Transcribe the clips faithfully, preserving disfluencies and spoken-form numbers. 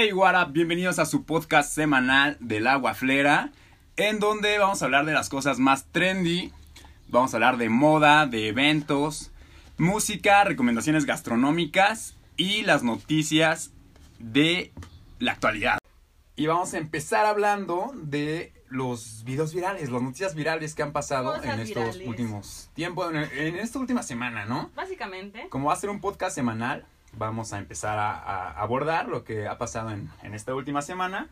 Hey, what up, bienvenidos a su podcast semanal de La Guaflera, en donde vamos a hablar de las cosas más trendy, vamos a hablar de moda, de eventos, música, recomendaciones gastronómicas y las noticias de la actualidad. Y vamos a empezar hablando de los videos virales, las noticias virales que han pasado Cosas en estos virales. últimos tiempos, en, en esta última semana, ¿no? Básicamente. Como va a ser un podcast semanal, vamos a empezar a, a abordar lo que ha pasado en, en esta última semana.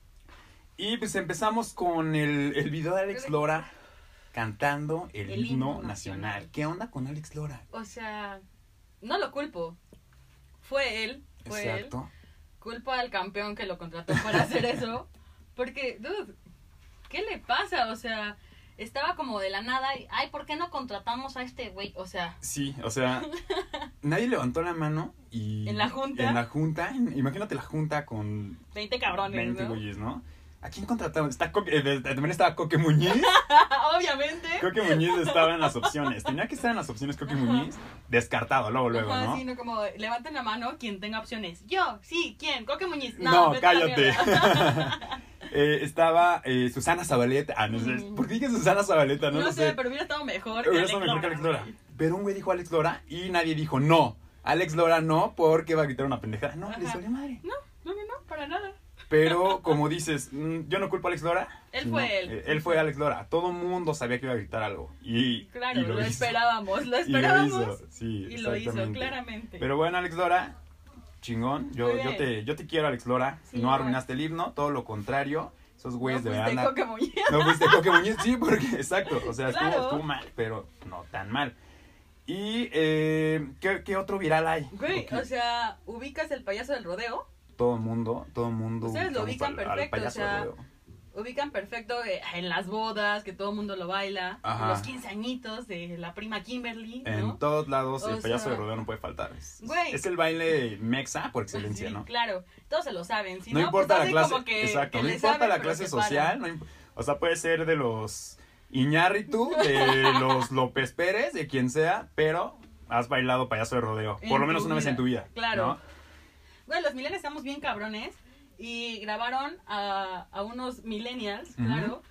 Y pues empezamos con el, el video de Alex Lora cantando el, El himno himno nacional. nacional. ¿Qué onda con Alex Lora? O sea, no lo culpo. Fue él, fue Exacto. él. Culpo al campeón que lo contrató para hacer eso. Porque, dude, ¿qué le pasa? O sea, estaba como de la nada y, ay, ¿por qué no contratamos a este güey? O sea, Sí, o sea, nadie levantó la mano y... ¿En la junta? En la junta, imagínate la junta con veinte cabrones, veinte ¿no? güeyes, ¿no? ¿A quién contratamos? Está Coque- eh, también estaba Coque Muñiz. Obviamente. Coque Muñiz estaba en las opciones. Tenía que estar en las opciones Coque Ajá. Muñiz. Descartado, luego, luego, Ajá, ¿no? sí, no, como, levanten la mano quien tenga opciones. Yo, sí, ¿quién? Coque Muñiz. No, No, vete a la cállate. mierda. Eh, estaba eh, Susana Zabaleta. Ah, no sé. Mm. ¿Por qué dije Susana Zabaleta? No, No, lo sé, sé. pero hubiera estado mejor. Hubiera que estado mejor que Alex Lora. güey. Pero un güey dijo Alex Lora y nadie dijo no. Alex Lora no, porque va a gritar una pendejada. No, Ajá. les valió madre. No, no, no, no, para nada. Pero como dices, mm, yo no culpo a Alex Lora. Él sino, fue él. eh, él fue Alex Lora. Todo mundo sabía que iba a gritar algo. Y, Claro, y lo, hizo. esperábamos, lo Y lo esperábamos. hizo, sí, Y lo hizo, exactamente. claramente. Pero bueno, Alex Lora, chingón. Yo, Muy yo, bien. te, yo te quiero, Alex Lora. Sí, no no. arruinaste el himno, todo lo contrario. Esos güeyes no de fuiste verdad. Coque Muñiz. No fuiste Coque Muñiz, sí, porque, exacto. O sea, estuvo, Claro. estuvo mal, pero no tan mal. Y, eh, ¿qué, qué otro viral hay? Güey, Ok. o sea, ¿ubicas el payaso del rodeo? Todo el mundo, todo el mundo. Ustedes lo ubicamos ubican al- al perfecto, payaso o sea, de rodeo. Ubican perfecto eh, en las bodas, que todo el mundo lo baila. Ajá. En los quince añitos de la prima Kimberly, En ¿no? todos lados, el O payaso sea, de rodeo no puede faltar. Es, güey. es el baile mexa por excelencia, Sí, ¿no? claro, todos se lo saben. Si no no, importa pues la hacen clase, como que, exacto, que no le importa saben, la pero clase se paran. social, no imp- o sea, puede ser de los Iñárritu, de los López Pérez, de quien sea, pero has bailado payaso de rodeo, por En lo menos tu una vez vida, en tu vida, claro. ¿no? Bueno, los millennials estamos bien cabrones y grabaron a, a unos millennials, Ujú. claro,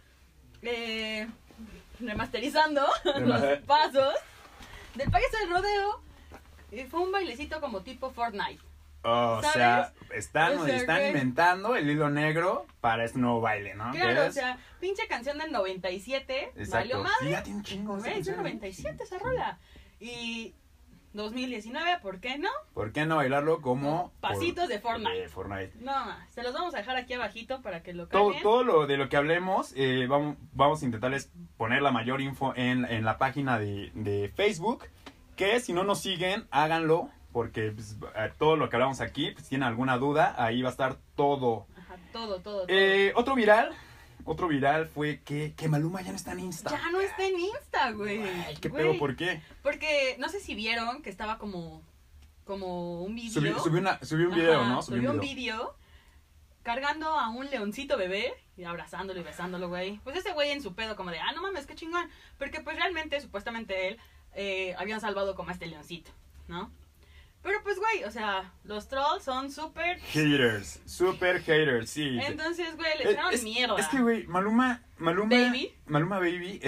eh, remasterizando Rema- los pasos del payaso del rodeo. Y fue un bailecito como tipo Fortnite. O ¿Sabes? sea, están, O sea, están güey. inventando el hilo negro para este nuevo baile, ¿no? Claro, Que o es- sea, pinche canción del noventa y siete, exacto. valió más. Sí, ya tiene un chingo esa Güey, es del canción, ¿eh? noventa y siete esa rola. Y dos mil diecinueve, ¿por qué no? ¿Por qué no bailarlo como Pasitos por- de Fortnite. de Fortnite. No, se los vamos a dejar aquí abajito para que lo Todo, cambien. todo lo de lo que hablemos, eh, vamos, vamos a intentarles poner la mayor info en, en la página de, de Facebook. Que si no nos siguen, háganlo. Porque pues, eh, todo lo que hablamos aquí, pues, si tienen alguna duda, ahí va a estar todo. Ajá, todo, todo, todo. Eh, otro viral, otro viral fue que, que Maluma ya no está en Insta. Ya no está en Insta, güey. Ay, qué Güey, pedo, ¿por qué? Porque no sé si vieron que estaba como como un video. Subió, subió, una, subió un video, Ajá, ¿no? Subió un video cargando a un leoncito bebé y abrazándolo y besándolo, güey. Pues ese güey en su pedo como de, ah, no mames, qué chingón. Porque pues realmente, supuestamente él, eh, habían salvado como a este leoncito, ¿no? Pero pues, güey, o sea, los trolls son súper... Haters, super haters, sí. Entonces, güey, le Eh, echaron es, mierda. es que, güey, Maluma, Maluma, Baby. Maluma Baby,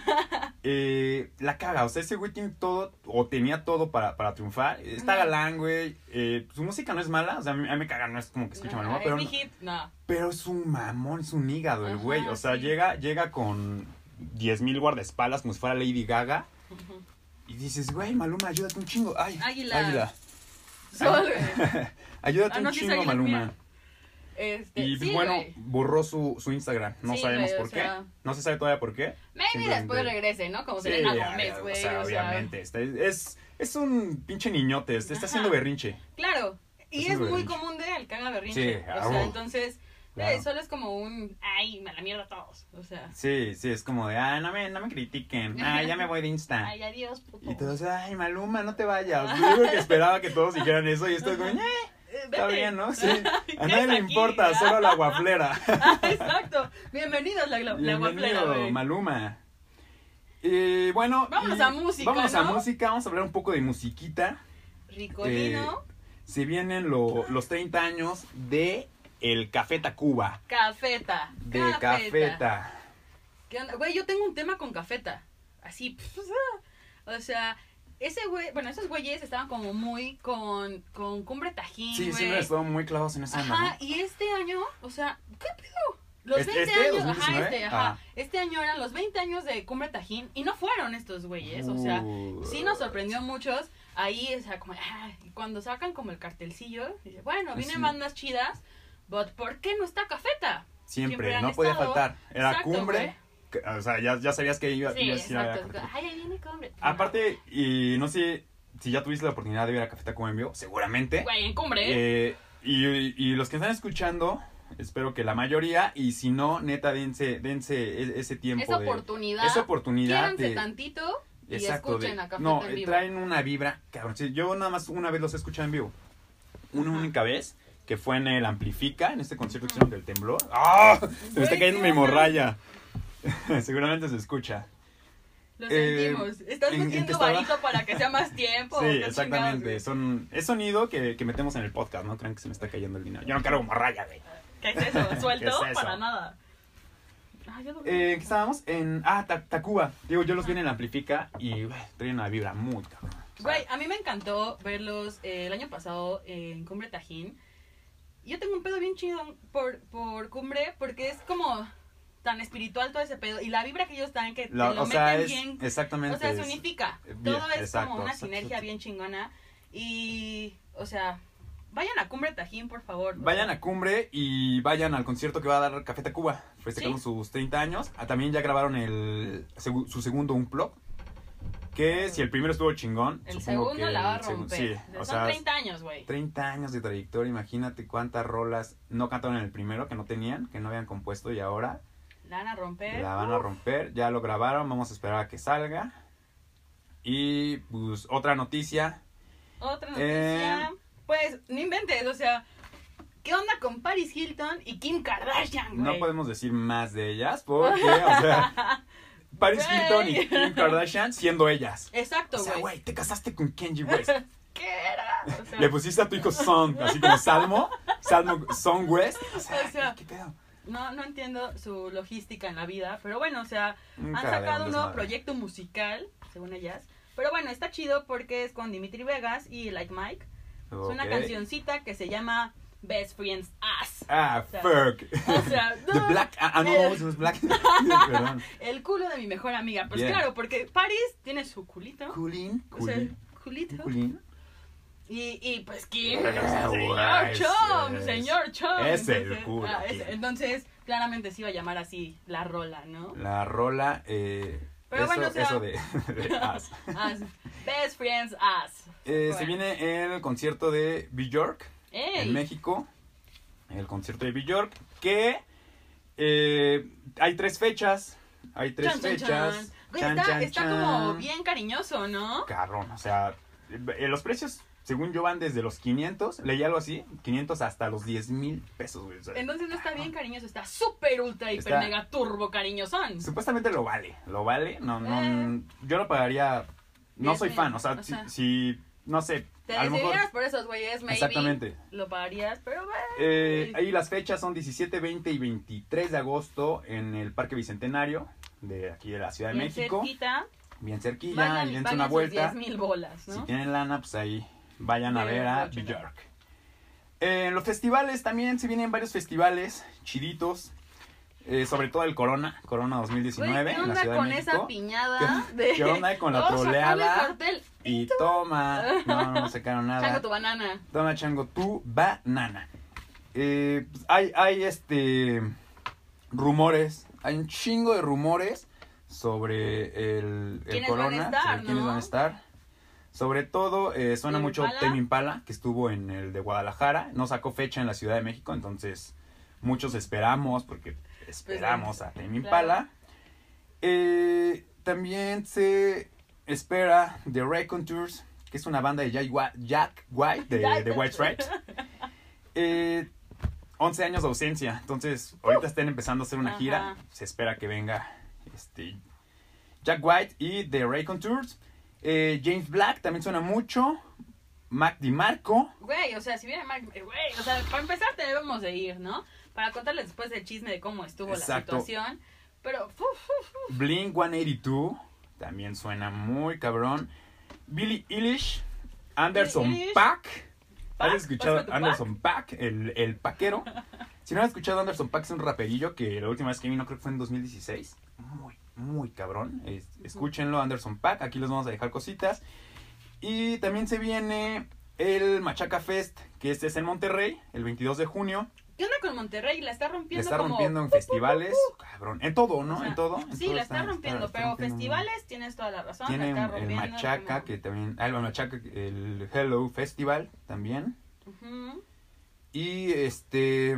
eh, la caga, o sea, ese güey tiene todo, o tenía todo para, para triunfar, está Ujú. galán, güey, eh, su música no es mala, o sea, a mí, a mí me caga, no es como que escucha Maluma, Ay, pero, mi hit, no. pero es un mamón, es un hígado el Ajá, güey, o sea, sí. llega, llega con diez mil guardaespaldas como si fuera Lady Gaga, Ujú. y dices, güey, Maluma, ayúdate un chingo, ay, Águila. águila. Sol, güey. Ayúdate Ah, un no, sí, chingo, águila, Maluma. mira. Este, Y pues, sí, bueno, güey. borró su, su Instagram. No Sí, sabemos güey, por o qué. sea- No se sabe todavía por qué. Maybe Simplemente- después regrese, ¿no? Como Sí, Selena ya, Gómez, ya, güey. o sea, o sea, obviamente. está- es, es un pinche niñote. Está, está Ajá. haciendo berrinche. Claro. Y Es es, un muy berrinche. común de él que haga berrinche. Sí, o ah, sea, oh, entonces, claro. eh, solo es como un, ay, a la mierda a todos. O sea, Sí, sí, es como de, ah, no me, no me critiquen. Ah, ya me voy de Insta. ay, adiós, puto. Y todos, ay, Maluma, no te vayas. Yo creo que esperaba que todos dijeran eso. Y estoy como, eh, Eh, está vete. bien, ¿no? Sí. ¿Qué A nadie haces le aquí? importa, Ah. solo a la guaflera. Ah, exacto. Bienvenidos a la, la guaflera, Bienvenido, güey. Maluma. Eh, bueno, Vámonos y- a música, Vámonos a ¿no? música, vamos a hablar un poco de musiquita. Ricolino. Se vienen lo- los treinta años de el Café Tacuba. Cafeta. De Cafeta. ¿Qué onda? Güey, yo tengo un tema con Cafeta. Así, o sea, ese güey, bueno, esos güeyes estaban como muy con, con Cumbre Tajín, Sí, güey. siempre estaban muy clavados en esa onda, Ajá, ¿no? y este año, o sea, ¿qué pedo? Los ¿Este- veinte este, años, dos mil ajá, diecinueve? este, ajá. Ah. Este año eran los veinte años de Cumbre Tajín y no fueron estos güeyes, o sea, Uh. sí nos sorprendió a muchos. Ahí, o sea, como, ah, cuando sacan como el cartelcillo, dice, bueno, vienen Sí. bandas chidas, but ¿por qué no está Cafeta? Siempre, han no podía estado. faltar. Era Exacto, Cumbre. güey. que- O sea, ya, ya sabías que iba, Sí, ibas a ir a exacto. Café. Ay, ahí viene Cumbre. Aparte, y no sé si ya tuviste la oportunidad de ver a Café Tacuba en vivo, seguramente. Güey, en Cumbre. Eh, y, y los que están escuchando, espero que la mayoría, y si no, neta, dense, dense e- ese tiempo. esa de- oportunidad. Esa oportunidad. Quédense de- tantito y Exacto, escuchen de- a Cafeta no, en eh, vivo. traen una vibra, cabrón. Sí, yo nada más una vez los he escuchado en vivo. Una Ajá. única vez, que fue en el Amplifica, en este concierto que hicieron del temblor. ¡Ah! Se me está Güey, cayendo ¿qué mi onda? hemorragia. Seguramente se escucha. Lo Eh, sentimos. Estás ¿en- en qué metiendo estaba? varito para que sea más tiempo. Sí, qué exactamente. chingados, Son, es sonido que, que metemos en el podcast, no crean que se me está cayendo el dinero. Yo no cargo hemorragia, güey. güey. ¿Qué es eso? ¿Suelto? ¿Qué es eso? Para nada. Ay, yo dormí. Eh, ¿qué estábamos? En, ah, Ta- Tacuba. Digo, yo los vi en el Amplifica y güey, traen una vibra muy cabrón. O sea, Güey, a mí me encantó verlos eh, el año pasado en Cumbre Tajín. Yo tengo un pedo bien chido por, por Cumbre porque es como tan espiritual todo ese pedo. Y la vibra que ellos dan, que la- te lo o sea, meten es bien. exactamente. O sea, se es- unifica. bien, Todo es exacto, como una exacto, sinergia exacto. bien chingona. Y, o sea, vayan a Cumbre Tajín, por favor. Vayan a Cumbre y vayan al concierto que va a dar Café Tacuba. Festejaron Sí. sus treinta años. Ah, también ya grabaron el segu- su segundo Unplug. Que si el primero estuvo chingón, El supongo segundo que la va a el segun- romper. sí, Son o sea, treinta años, güey. treinta años de trayectoria. Imagínate cuántas rolas no cantaron en el primero, que no tenían, que no habían compuesto y ahora La van a romper. la van a romper. Ya lo grabaron, vamos a esperar a que salga. Y pues otra noticia. Otra noticia. Eh. Pues, no inventes, o sea, ¿qué onda con Paris Hilton y Kim Kardashian, güey? No podemos decir más de ellas porque, o sea, Paris Güey. Hilton y Kim Kardashian siendo ellas. Exacto, O sea, güey. güey, te casaste con Kanye West. ¿Qué era? O sea, Le pusiste a tu hijo Son, así como Salmo, Salmo, Son West. O sea, O sea, ¿qué pedo? no, no entiendo su logística en la vida, pero bueno, o sea, Un han cagadero, sacado un un nuevo desmadre. proyecto musical, según ellas. Pero bueno, está chido porque es con Dimitri Vegas y Like Mike. Es una Ok. cancioncita que se llama Best Friends Ass. Ah, O sea, fuck. O sea, The Black. Ah, ah, no, no, el- eso es Black. Perdón. el culo de mi mejor amiga. Pues Bien. claro, porque Paris tiene su culito. Culín, O sea, culín, culito. culín. Y, y pues Kim, Eh, o sea, güey, señor es- Chom, es- señor Chom. es el Entonces, culo, ah, Kim. es- entonces, claramente se iba a llamar así la rola, ¿no? La rola, eh, Pero eso, bueno, o sea- eso de, de As. As. Best Friends As. Eh, Bueno. Se viene el concierto de Bjork ¡Ey! en México. El concierto de Bjork. Que eh, hay tres fechas. Hay tres Chan, chan, fechas. chan. Güey, Chan, está chan, está chan. como bien cariñoso, ¿no? Cabrón, o sea, eh, los precios, según yo, van desde los quinientos, leí algo así, quinientos hasta los diez mil pesos, güey. O sea, Entonces no está bien cariñoso, está súper, ultra, hiper, Está- mega turbo cariñosón. supuestamente lo vale, lo vale. No, no, Eh. yo lo pagaría. No diez soy mil, fan, o sea, o si, sea. si, no sé, Te a lo mejor. decidieras por esos güeyes, maybe. Exactamente. Lo pagarías, pero güey. Eh, ahí las fechas son diecisiete, veinte y veintitrés de agosto en el Parque Bicentenario de aquí de la Ciudad de bien México. cerquita. Bien cerquilla, Vayan, y dense vayan una sus vuelta. diez mil bolas, ¿no? Si tienen lana, pues ahí vayan a Ve, ver a guáchala. Bjork. Eh, los festivales también, se vienen varios festivales chiditos. Eh, sobre todo el Corona, Corona dos mil diecinueve Güey, ¿qué en la onda Ciudad con de esa México. piñada? ¿Qué- de... qué onda con la Vamos a sacarle troleada? cartel. Y toma, no, no sacaron Chango nada. tu banana. Toma, chango, tu banana. Eh, pues, hay, hay este rumores, hay un chingo de rumores sobre el, el ¿Quiénes Corona, van a estar, sobre quiénes no? van a estar. Sobre todo, eh, suena Tame mucho Impala. Tame Impala, que estuvo en el de Guadalajara. No sacó fecha en la Ciudad de México, entonces muchos esperamos, porque esperamos a Tame Impala. Eh, también se espera The Raconteurs, que es una banda de Jack Wa- Jack White, de, de White Stripes. Eh, once años de ausencia, entonces ahorita están empezando a hacer una Ajá. gira. Se espera que venga este Jack White y The Raconteurs. Eh, James Black también suena mucho. Mac DiMarco. Güey, o sea, si viene Mac, güey, o sea, para empezar debemos de ir, ¿no? Para contarles después el chisme de cómo estuvo Exacto. la situación. Pero, uf, uf, uf. Blink ciento ochenta y dos, también suena muy cabrón. Billie Eilish, Anderson Billie Eilish. .Paak. ¿Paak? ¿Has escuchado ¿Pásame tu Anderson .Paak, el, el paquero? Si no has escuchado Anderson .Paak, es un raperillo que la última vez que vino creo que fue en dos mil dieciséis. Muy, muy cabrón. Es, escúchenlo, Anderson .Paak. Aquí les vamos a dejar cositas. Y también se viene el Machaca Fest, que este es en Monterrey, el veintidós de junio. ¿Qué onda con Monterrey? La está rompiendo La está como... rompiendo en pu, pu, pu, festivales, pu. cabrón. En todo, ¿no? O sea, en todo. En Sí, todo la está, rompiendo, está pero rompiendo muy festivales tienes toda la razón. bien. la Tienen está el rompiendo Machaca, como- que también... Ah, el Machaca, el Hello Festival también. Ujú. Y este...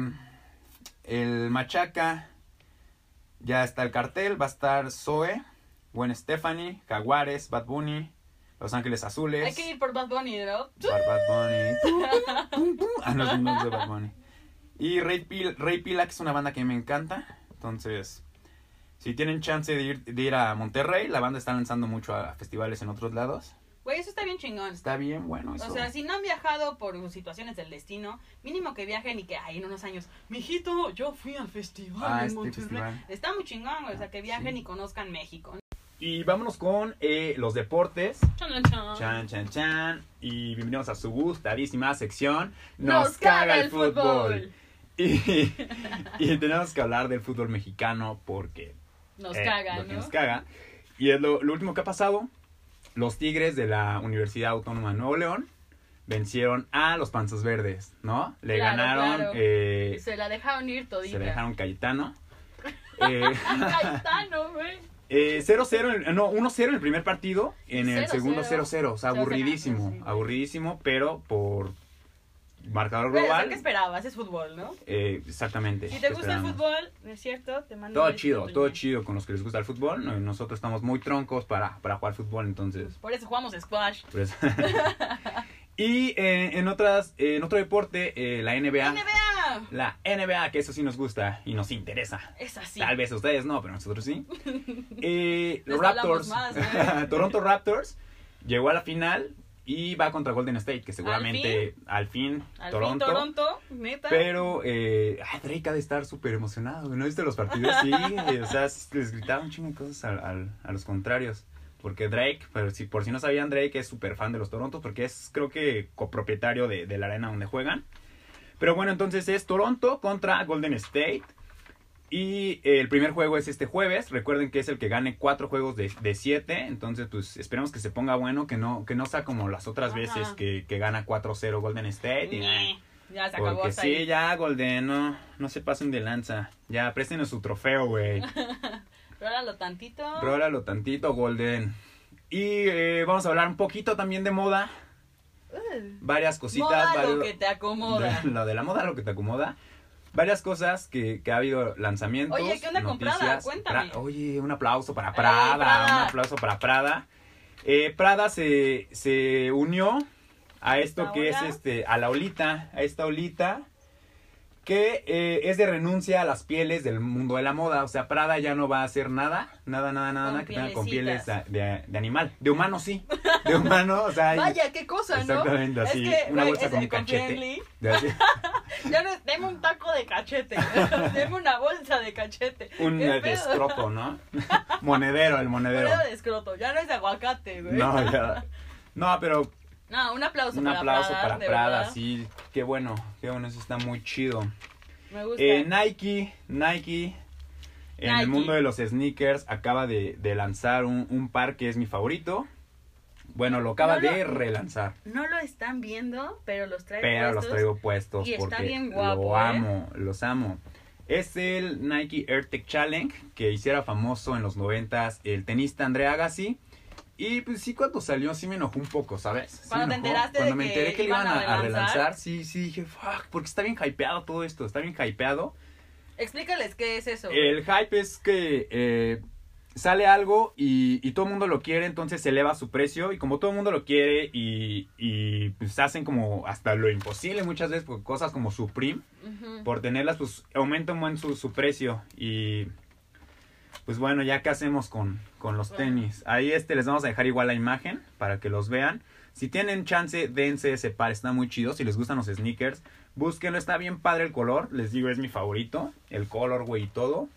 El Machaca, ya está el cartel, va a estar Zoe, Gwen Stefani, Jaguares, Bad Bunny, Los Ángeles Azules. Hay que ir por Bad Bunny, ¿no? Bad, Bad Bunny. Tum, tum. Ah, no, no es de Bad Bunny. Y Rey Pila, Rey Pila, que es una banda que me encanta. Entonces, si tienen chance de ir, de ir a Monterrey, la banda está lanzando mucho a festivales en otros lados. Güey, eso está bien chingón. Está bien bueno eso. O sea, si no han viajado por situaciones del destino, mínimo que viajen y que, ay, en unos años, mijito, yo fui al festival Ah, en este Monterrey. festival. Está muy chingón, güey, o sea, que viajen Sí. y conozcan México. Y vámonos con eh, los deportes. Chan, chan. Chan, chan, chan. Y bienvenidos a su gustadísima sección. Nos caga el fútbol. Y, y tenemos que hablar del fútbol mexicano porque Nos eh, caga, lo que ¿no? nos caga. Y es lo, lo último que ha pasado. Los Tigres de la Universidad Autónoma de Nuevo León vencieron a los Panzas Verdes, ¿no? Le Claro, ganaron, claro. eh, Se la dejaron ir todita. se le dejaron Cayetano. Eh, Cayetano, güey. eh, cero cero, en- no, uno cero en el primer partido, en el cero segundo cero. cero cero. O sea, cero cero, aburridísimo, sí. aburridísimo, pero por marcador Güey, o sea, global. ¿qué esperabas? Es fútbol, ¿no? eh, exactamente. Si te gusta el esperamos. fútbol, ¿es cierto? Te mando Todo un besito, chido, Toño. todo chido con los que les gusta el fútbol. No, Nosotros estamos muy troncos para, para jugar fútbol, entonces... Por eso jugamos squash. Pues. Y eh, en otras en otro deporte, eh, la N B A. N B A. La N B A, que eso sí nos gusta y nos interesa. Es así. Tal vez a ustedes no, pero nosotros sí. Eh, los Les Raptors, hablamos más, güey. Toronto Raptors, llegó a la final y va contra Golden State, que seguramente al fin, Al Toronto. fin, Toronto, neta. Pero eh, ay, Drake ha de estar súper emocionado. ¿No viste los partidos? Sí, o sea, les gritaban un chingo de cosas al- al- a los contrarios. Porque Drake, pero si, por si no sabían, Drake es súper fan de los Toronto, porque es, creo que, copropietario de, de la arena donde juegan. Pero bueno, entonces es Toronto contra Golden State. Y eh, el primer juego es este jueves. Recuerden que es el que gane cuatro juegos de, de siete. Entonces, pues, esperemos que se ponga bueno, que no, que no sea como las otras Ajá. veces que, que gana cuatro cero Golden State. Y, Ñe, ya se acabó porque hasta sí, ahí. ya, Golden, no, no se pasen de lanza. Ya, préstenos su trofeo, güey. Rólalo tantito. Rólalo tantito, Golden. Y eh, vamos a hablar un poquito también de moda. Uh, Varias cositas. Moda lo varios- que te acomoda. de- lo de la moda, lo que te acomoda. Varias cosas que, que ha habido lanzamientos. Oye, ¿qué onda con noticias. Prada? Cuéntame. Pra- Oye, un aplauso para ¡Ey, Prada. Prada! Un aplauso para Prada. Eh, Prada se, se unió a esto ¿Esta que es ola? este, a la olita, a esta olita, que eh, es de renuncia a las pieles del mundo de la moda. O sea, Prada ya no va a hacer nada, nada, nada, nada, Con nada que tenga con pieles pielecitas. de, de- de animal. De humano sí, de humano, o sea... hay- Vaya, qué cosa, ¿no? Exactamente, así, Es que, una güey, bolsa es con un el con cachete. Friendly. de así- Ya no, deme un taco de cachete. Deme una bolsa de cachete. un ¿Qué eh, pedo? descroto, ¿no? Monedero, el monedero. Moneda de escroto. Ya no es de aguacate, güey. No, ya. No, pero No, un aplauso un para aplauso Prada. para de Prada, verdad. sí. Qué bueno, qué bueno, eso está muy chido. Me gusta. Eh, Nike, Nike, en Nike. el mundo de los sneakers, acaba de, de lanzar un, un par que es mi favorito. Bueno, lo acaba No lo- de relanzar. No lo están viendo, pero los traigo Pero los puestos. traigo puestos y está porque bien guapo, lo ¿eh? amo, los amo. Es el Nike Air Tech Challenge que hiciera famoso en los noventas el tenista André Agassi. Y pues sí, cuando salió sí me enojó un poco, ¿sabes? Sí Cuando me te enojó. enteraste Cuando de me que enteré que le iban iban a, a a relanzar. relanzar, sí, sí dije, fuck, porque está bien hypeado todo esto, está bien hypeado. Explícales qué es eso. El hype es que eh, sale algo y, y todo el mundo lo quiere, entonces se eleva su precio. Y como todo el mundo lo quiere y, y pues hacen como hasta lo imposible muchas veces, por cosas como Supreme, Ujú. por tenerlas, pues aumenta un buen su, su precio. Y pues bueno, ya qué hacemos con, con los Bueno. tenis. Ahí este les vamos a dejar igual la imagen para que los vean. Si tienen chance, dense ese par, está muy chido. Si les gustan los sneakers, búsquenlo, está bien padre el color. Les digo, es mi favorito, el color, güey, y todo.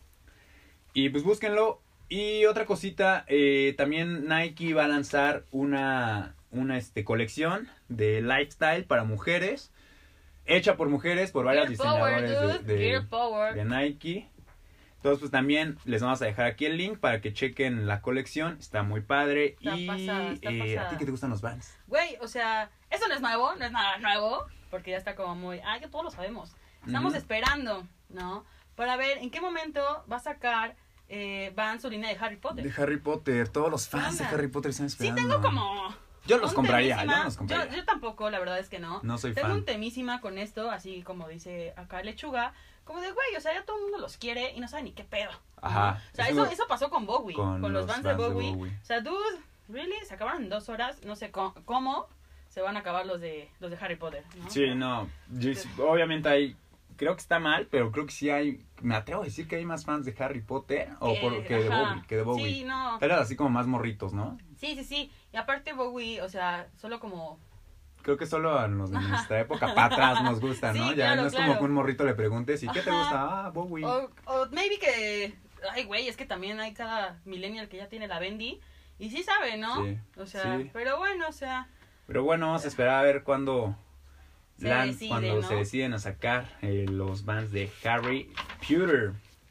Y pues búsquenlo. Y otra cosita, eh, también Nike va a lanzar una, una este, colección de lifestyle para mujeres. Hecha por mujeres, por varias diseñadores de, de, de Nike. Entonces, pues también les vamos a dejar aquí el link para que chequen la colección. Está muy padre. Está y pasada, está eh, pasada. ¿A ti qué te gustan los Vans? Güey, o sea, eso no es nuevo, no es nada nuevo, porque ya está como muy... Ah, ya todos lo sabemos. Estamos Ujú. esperando, ¿no? Para ver en qué momento va a sacar eh, Vans su línea de Harry Potter. De Harry Potter. Todos los fans Anda. de Harry Potter están Sí, esperando. tengo como... Yo los un compraría, temísima. yo los compraría. Yo, yo tampoco, la verdad es que no. No soy Tengo fan. un temísima con esto, así como dice acá Lechuga, como de, güey, o sea, ya todo el mundo los quiere y no sabe ni qué pedo. ¿no? Ajá. O sea, Eso- eso, eso pasó con Bowie, con con, los los Vans de Vans de Bowie. Bowie. O sea, dude, really, se acabaron en dos horas, no sé cómo, cómo se van a acabar los de los de Harry Potter, ¿no? Sí, no. Yo- obviamente hay... Creo que está mal, pero creo que sí hay... Me atrevo a decir que hay más fans de Harry Potter o Que- por, que, de ajá. Bowie, que de Bowie. Sí, no. Pero así como más morritos, ¿no? Sí, sí, sí. Y aparte Bowie, o sea, solo como... Creo que solo a los de Ajá. nuestra época para atrás nos gusta, ¿no? Sí, ya claro, no es claro. como que un morrito le preguntes, ¿y qué te Ajá. gusta? Ah, Bowie. O, o maybe que... Ay, güey, es que también hay cada millennial que ya tiene la Bendy. Y sí sabe, ¿no? Sí, O sea, sí. pero bueno, o sea... Pero bueno, vamos a esperar a ver cuándo, Se lan- decide, cuando ¿no? se deciden a sacar eh, los Vans de Harry Potter.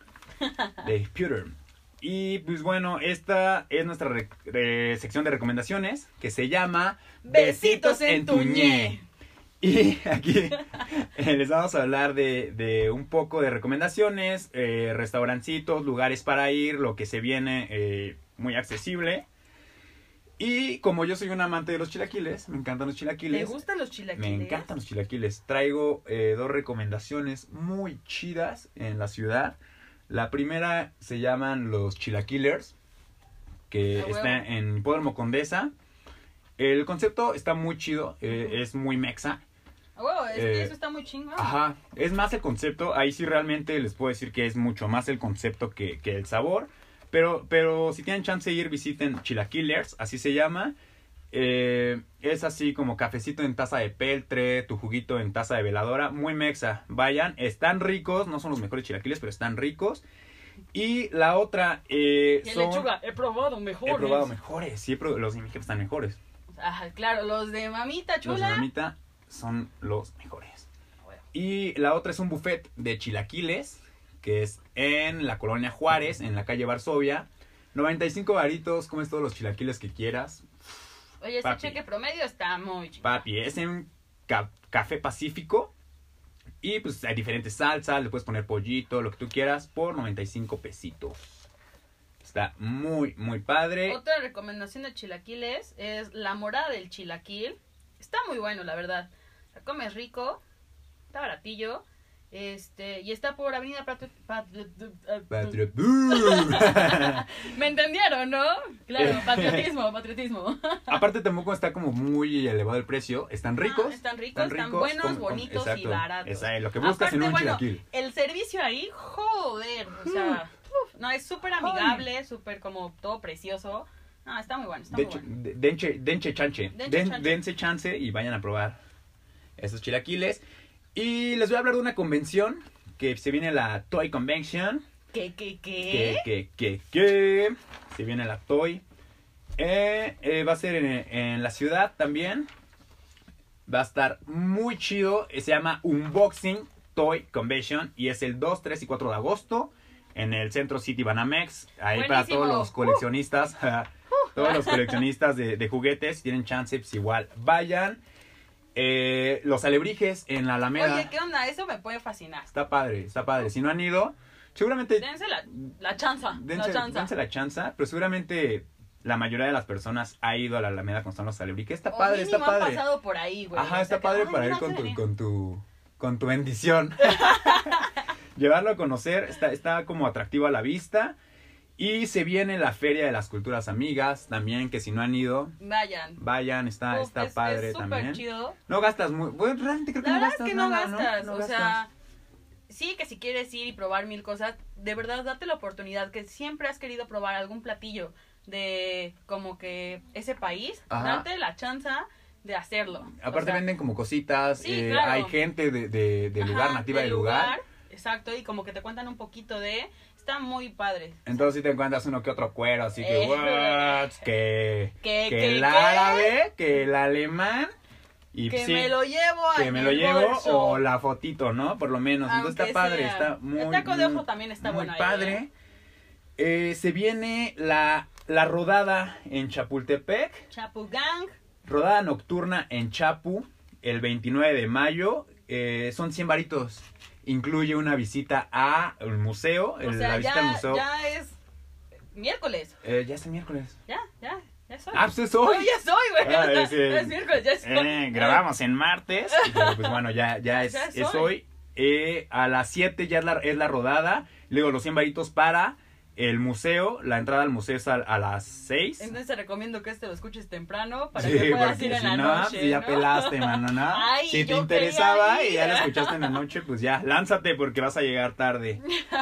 De Potter. Y pues bueno, esta es nuestra re- re- sección de recomendaciones que se llama Besitos en tu ñe. Y aquí eh, les vamos a hablar de, de un poco de recomendaciones, eh, restaurancitos, lugares para ir, lo que se viene eh, muy accesible. Y como yo soy un amante de los chilaquiles, me encantan los chilaquiles. ¿Te gustan los chilaquiles? Me encantan los chilaquiles. Traigo eh, dos recomendaciones muy chidas en la ciudad. La primera se llaman los Chilaquilers, que Ah, huevo. está en Hipódromo Condesa. El concepto está muy chido, eh, Ujú. es muy mexa. Ah, huevo, es- Eh, eso está muy chingón. Ajá, es más el concepto. Ahí sí realmente les puedo decir que es mucho más el concepto que, que el sabor. Pero, pero si tienen chance de ir, visiten Chilaquilers, así se llama. Eh, es así como cafecito en taza de peltre, tu juguito en taza de veladora, muy mexa. Vayan, están ricos, no son los mejores chilaquiles, pero están ricos. Y la otra eh, Y el son... lechuga, he probado mejores. He probado mejores, sí, he probado- los de mi jefe están mejores. Ajá, claro, los de mamita Los de chula. mamita son los mejores. Bueno. Y la otra es un buffet de chilaquiles, que es en la colonia Juárez, en la calle Varsovia. noventa y cinco varitos, comes todos los chilaquiles que quieras. Oye, ese Papi. cheque promedio está muy chingón. Papi, es en ca- Café Pacífico. Y pues hay diferentes salsas, le puedes poner pollito, lo que tú quieras, por noventa y cinco pesitos. Está muy, muy padre. Otra recomendación de chilaquiles es la morada del chilaquil. Está muy bueno, la verdad. La comes rico, está baratillo. Este, y está por Avenida Patri- Patri- Patria- ¿Me entendieron, no? Claro, Eh. patriotismo, patriotismo. Aparte tampoco está como muy elevado el precio. Están ricos. Ah, están ricos, están buenos, como- como- bonitos y exacto. baratos. Esa es lo que buscas Aparte, en un bueno, chilaquil. el servicio ahí, joder, o sea, uf, no, es súper amigable, súper como todo precioso. No, está muy bueno, está De muy hecho, bueno. de- denche, denche chanche. Denche Den- chanche. Dense chance y vayan a probar esos chilaquiles. Y les voy a hablar de una convención que se viene la Toy Convention. ¿Qué, qué, Que, qué? que, que, que. Se viene la Toy. Eh, eh, va a ser en, en la ciudad también. Va a estar muy chido. Se llama Unboxing Toy Convention. Y es el dos, tres y cuatro de agosto. En el Centro City Banamex. Ahí para Buenísimo. todos los coleccionistas. Todos los coleccionistas de, de juguetes. Si tienen chance, pues igual vayan. Eh, los alebrijes en la Alameda. Oye, ¿qué onda? Eso me puede fascinar. Está padre, está padre. Si no han ido, seguramente... Dense la, la chanza, Dense, la chanza. dense la chanza, pero seguramente la mayoría de las personas ha ido a la Alameda cuando están los alebrijes. Está O padre, mínimo está han padre. pasado por ahí, güey. Ajá, O sea está que, padre ay, para ir mira, con se tu, venía. con tu, con tu bendición. Llevarlo a conocer, está, está como atractivo a la vista. Y se viene la Feria de las Culturas Amigas también, que si no han ido, Vayan. vayan, está, Uf, está es- padre es súper también. chido. No gastas muy... Bueno, realmente creo que La no verdad gastas es que no nada, gastas, ¿no? o No sea, sí que si quieres ir y probar mil cosas, de verdad date la oportunidad, que siempre has querido probar algún platillo de como que ese país, Ajá. darte la chance de hacerlo. Aparte O sea, venden como cositas, sí, eh, claro. hay gente de, de, del lugar, ajá, nativa del lugar. Exacto, y como que te cuentan un poquito de... Está muy padre. Entonces si te encuentras uno que otro cuero, así que, Eh. what, que, ¿Qué, que qué, el qué? árabe, que el alemán, y Que sí, me lo llevo que en me lo el llevo, bolso. o la fotito, ¿no? Por lo menos, entonces Aunque está padre, sea. está muy, El taco de muy- ojo también está muy bueno ahí, padre. ¿eh? Eh, se viene la, la rodada en Chapultepec, Chapu Gang. rodada nocturna en Chapu, el veintinueve de mayo, eh, son cien varitos. Incluye una visita al museo, O el- sea, la visita ya, al museo. ya es miércoles. Eh, ya es el miércoles. Ya, ya, ya soy. Ah, pues es hoy. No, ya soy, güey. Ah, O sea, es, eh, es miércoles, ya es hoy. Eh, grabamos en martes, pero pues bueno, ya, ya es, Ya es es hoy. hoy. Eh, a las siete ya es la, es la rodada. Luego los cien varitos para el museo. La entrada al museo es a, a las seis. Entonces te recomiendo que este lo escuches temprano para Sí, que puedas porque ir en si la no, noche. pues ya ¿no? pelaste, mano, ¿no? Ay, si te yo interesaba quería y ya ir. la escuchaste en la noche, pues ya, lánzate porque vas a llegar tarde.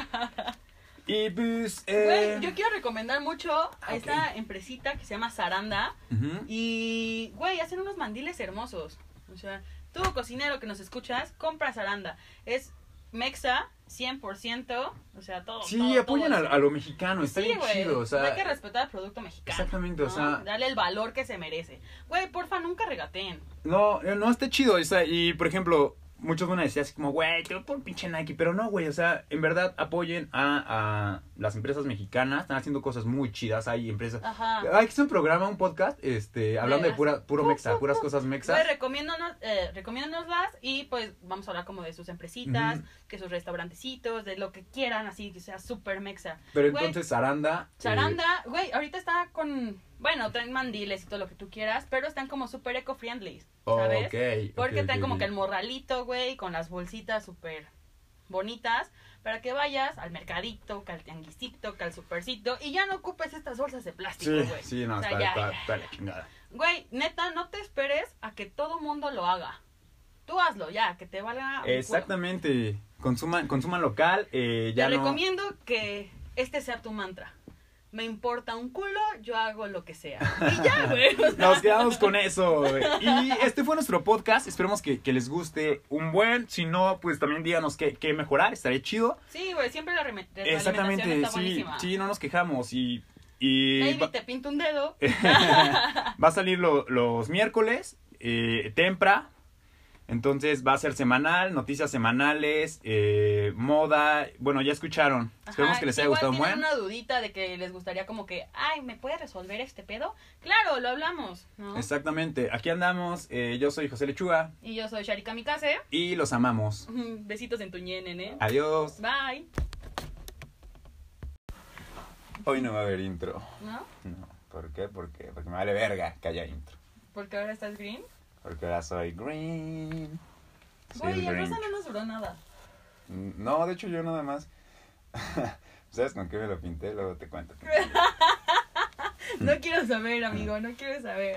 Y pues, eh... Güey, yo quiero recomendar mucho a Ah, esta ok. empresita que se llama Saranda. ujú. Y, güey, hacen unos mandiles hermosos. O sea, tú, cocinero que nos escuchas, compra Saranda. Es mexa, cien por ciento. O sea, todo. Sí, todo, apoyan todo a, es- a lo mexicano, está Sí, bien güey, chido, o sea... hay que respetar el producto mexicano. Exactamente, o ¿no? sea- Darle el valor que se merece. Güey, porfa, nunca regateen. No, eh, no, está chido, o sea, y por ejemplo, muchos van a decir así como, güey, te voy por pinche Nike, pero no, güey, o sea, en verdad apoyen a, a las empresas mexicanas, están haciendo cosas muy chidas, hay empresas... Ajá. Hay que hacer un programa, un podcast, este, hablando de pura, puro mexa, puras cosas mexas. Güey, recomiéndonos, eh, recomiéndonoslas y pues vamos a hablar como de sus empresitas, Ujú. que sus restaurantecitos, de lo que quieran, así que sea súper mexa. Pero Güey, entonces Saranda... eh, Saranda, güey, ahorita está con, bueno, traen mandiles y todo lo que tú quieras, pero están como súper eco-friendly, oh, ¿sabes? ok, Porque ok, traen ok, como ok. que el morralito, güey, con las bolsitas súper bonitas, para que vayas al mercadito, que al tianguisito, que al supercito, y ya no ocupes estas bolsas de plástico, Sí, güey. sí, no, O sea, está, ya, está, ya. está la chingada. Güey, neta, no te esperes a que todo mundo lo haga. Tú hazlo ya, que te valga un culo. Exactamente, consuman, consuman local, eh, ya Te no... recomiendo que este sea tu mantra. Me importa un culo, yo hago lo que sea. Y ya, güey. o sea. Nos quedamos con eso. güey. Y este fue nuestro podcast. Esperemos que, que les guste un buen. Si no, pues también díganos qué, qué mejorar. Estaría chido. Sí, güey, siempre la reme- retroalimentación Exactamente, está sí. buenísima. Sí, no nos quejamos. Y, y Baby, va, te pinto un dedo. va a salir lo- los miércoles. Eh, Tempra. Entonces va a ser semanal, noticias semanales, eh, moda. Bueno, ya escucharon. Esperemos Ajá, que les si haya igual gustado un tienen buen. una dudita de que les gustaría como que, ay, ¿me puede resolver este pedo? Claro, lo hablamos, ¿no? Exactamente. Aquí andamos. Eh, yo soy José Lechuga. Y yo soy Sharika Mikase. Y los amamos. Besitos en tu ñe, nene. Adiós. Bye. Hoy no va a haber intro. ¿No? No, ¿por qué? ¿Por qué? Porque me vale verga que haya intro. Porque ahora estás green. Porque ahora soy green. Soy Güey, el el rosa Grinch. no nos duró nada. No, de hecho yo nada más. ¿Sabes con qué me lo pinté? Luego te cuento. No quiero saber, amigo, no quiero saber.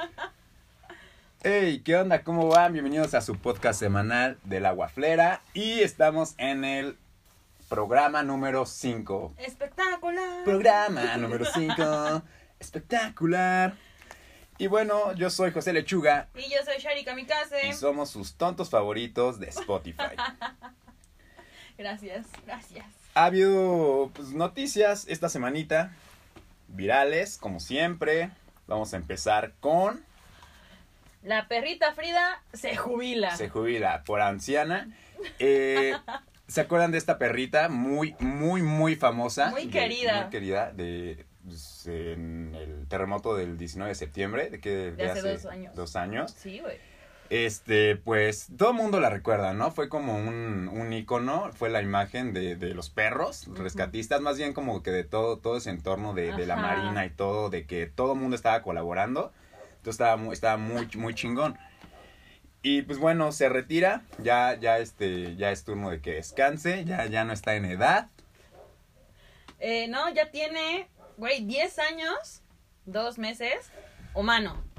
Hey, ¿qué onda? ¿Cómo van? Bienvenidos a su podcast semanal del Aguaflera. Y estamos en el programa número cinco. Espectacular. Programa número cinco. Espectacular. Y bueno, yo soy José Lechuga. Y yo soy Sharika Mikase. Y somos sus tontos favoritos de Spotify. Gracias, gracias. Ha habido pues, noticias esta semanita, virales, como siempre. Vamos a empezar con... La perrita Frida se jubila. Se jubila por anciana. Eh, ¿Se acuerdan de esta perrita? Muy, muy, muy famosa. Muy De- querida. muy querida. De, pues, en el terremoto del diecinueve de septiembre. De, que, De hace dos años. Dos años. Sí, güey. Este, pues, todo el mundo la recuerda, ¿no? Fue como un, un ícono, fue la imagen de, de los perros Ujú. rescatistas, más bien como que de todo, todo ese entorno de, de la Ajá. marina y todo, de que todo el mundo estaba colaborando. Entonces estaba muy, estaba muy, muy chingón. Y pues bueno, se retira, ya, ya este, ya es turno de que descanse, ya, ya no está en edad. Eh, no, ya tiene, güey, diez años, dos meses, humano.